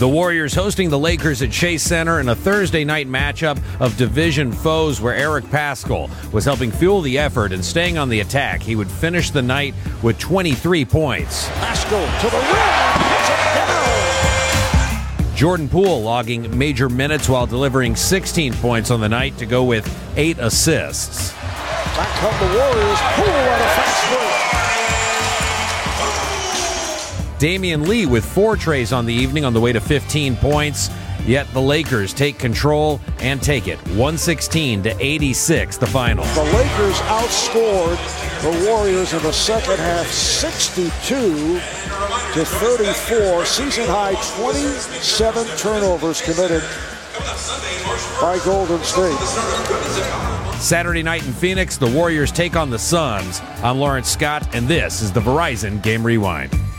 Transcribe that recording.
The Warriors hosting the Lakers at Chase Center in a Thursday night matchup of division foes where Eric Paschall was helping fuel the effort and staying on the attack. He would finish the night with 23 points. Paschall to the rim, hits it down. Jordan Poole logging major minutes while delivering 16 points on the night to go with 8 assists. Back come the Warriors. Poole on a fast break. Damian Lee with 4 trays on the evening on the way to 15 points. Yet the Lakers take control and take it 116-86, the final. The Lakers outscored the Warriors in the second half 62-34. Season high 27 turnovers committed by Golden State. Saturday night in Phoenix, the Warriors take on the Suns. I'm Lawrence Scott, and this is the Verizon Game Rewind.